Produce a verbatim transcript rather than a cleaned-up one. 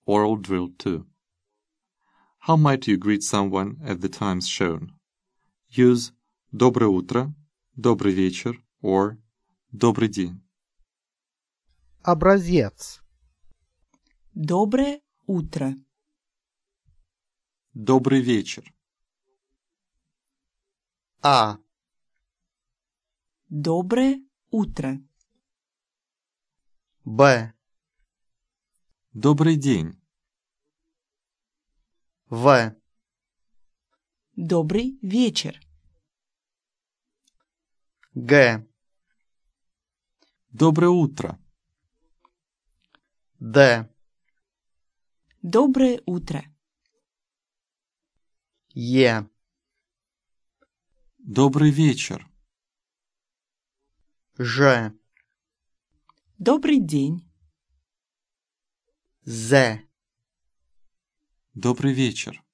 Oral Drill two. How might you greet someone at the times shown? Use «Доброе утро», «Добрый вечер» or «Добрый день». Образец. Доброе утро. Добрый вечер. А. Доброе утро. Б. Добрый день. В. Добрый вечер. Г. Доброе утро. Д. Доброе утро. Е. Добрый вечер. Ж. Добрый день. З. Добрый вечер.